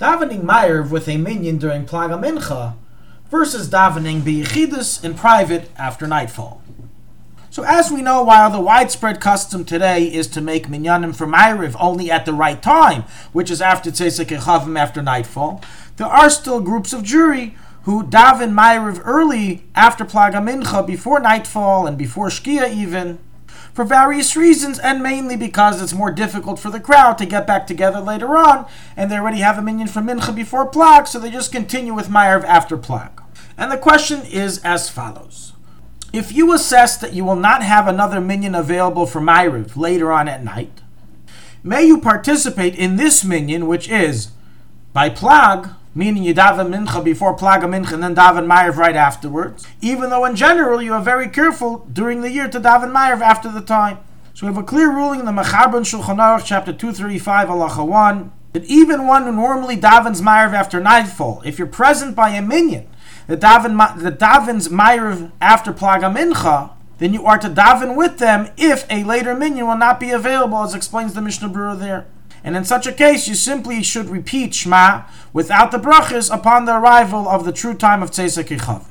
davening Ma'ariv with a minyan during Plag HaMincha versus davening B'Yechidus in private after nightfall. So as we know, while the widespread custom today is to make minyanim for Ma'ariv only at the right time, which is after Tzeitzei Kechavim after nightfall, there are still groups of Jewry who daven Ma'ariv early after Plag HaMincha, before nightfall and before Shkia even, for various reasons, and mainly because it's more difficult for the crowd to get back together later on, and they already have a minyan for Mincha before Plag, so they just continue with Ma'ariv after Plag. And the question is as follows. If you assess that you will not have another minyan available for Ma'ariv later on at night, may you participate in this minyan, which is by Plag, meaning you daven Mincha before Plag HaMincha and then daven Ma'ariv right afterwards, even though in general you are very careful during the year to daven Ma'ariv after the time. So we have a clear ruling in the Mechaber and Shulchan Aruch, chapter 235, halacha 1, that even one who normally davens Ma'ariv after nightfall, if you're present by a minyan that davens Ma'ariv after Plag HaMincha, then you are to daven with them if a later minyan will not be available, as explains the Mishnah Berurah there. And in such a case, you simply should repeat Shema without the brachas upon the arrival of the true time of Tzeitzei Kechavim.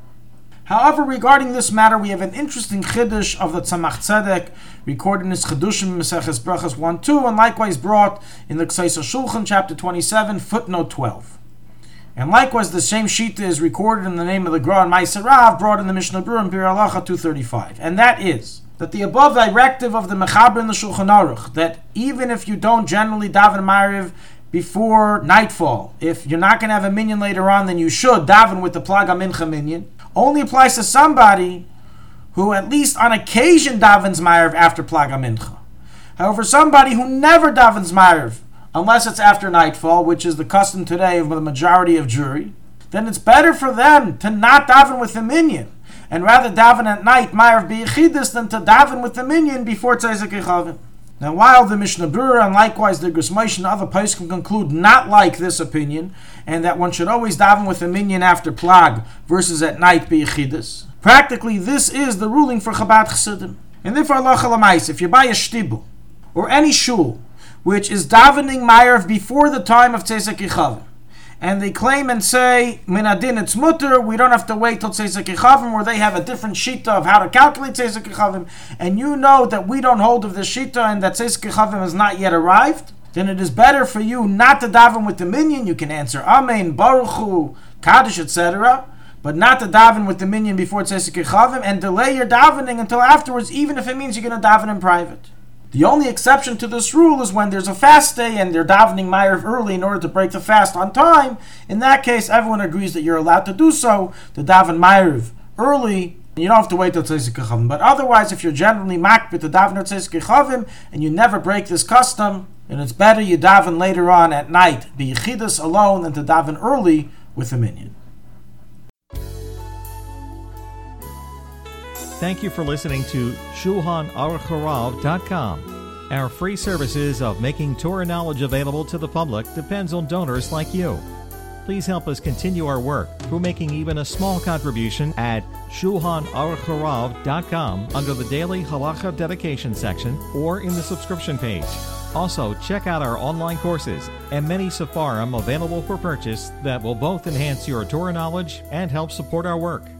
However, regarding this matter, we have an interesting chiddush of the Tzemach Tzedek, recorded in his Chidushim Maseches Brachas 1-2, and likewise brought in the Kseiso Shulchan, chapter 27, footnote 12. And likewise, the same shita is recorded in the name of the Gra and Ma'aser Rav, brought in the Mishnah Berurah and Bir Halacha 235. And that is that the above directive of the Mechaber and the Shulchan Aruch, that even if you don't generally daven Ma'ariv before nightfall, if you're not going to have a minyan later on, then you should daven with the Plag HaMincha minyan, only applies to somebody who at least on occasion davens Ma'ariv after Plag HaMincha. However, somebody who never davens Ma'ariv, unless it's after nightfall, which is the custom today of the majority of Jewry, then it's better for them to not daven with the minyan, and rather daven at night Ma'ariv B'Yechidus than to daven with the minyan before Tzeitzei Kechavim. Now, while the Mishnah Berurah and likewise the Gris Moshe and other poskim conclude not like this opinion, and that one should always daven with the minyan after Plag versus at night B'Yechidus, practically this is the ruling for Chabad Chassidim. And therefore, halacha l'maaseh, if you buy a shtibel or any shul which is davening Ma'ariv before the time of Tzeitzei Kechavim, and they claim and say, min adin it's mutter, we don't have to wait till Tzeitzei Kechavim, or they have a different shita of how to calculate Tzeitzei Kechavim, and you know that we don't hold of the shita and that Tzeitzei Kechavim has not yet arrived, then it is better for you not to daven with the minyan. You can answer Amen, Baruch Hu, Kaddish, etc., but not to daven with the minyan before Tzeitzei Kechavim, and delay your davening until afterwards, even if it means you're going to daven in private. The only exception to this rule is when there's a fast day and they're davening Ma'ariv early in order to break the fast on time. In that case, everyone agrees that you're allowed to do so, to daven Ma'ariv early, and you don't have to wait till Tzeitzei Kechavim. But otherwise, if you're generally makbid to daven at Tzeitzei Kechavim and you never break this custom, then it's better you daven later on at night, B'Yechidus alone, than to daven early with a minyan. Thank you for listening to ShulchanAruchHarav.com. Our free services of making Torah knowledge available to the public depends on donors like you. Please help us continue our work through making even a small contribution at ShulchanAruchHarav.com under the Daily Halacha Dedication section or in the subscription page. Also, check out our online courses and many sefarim available for purchase that will both enhance your Torah knowledge and help support our work.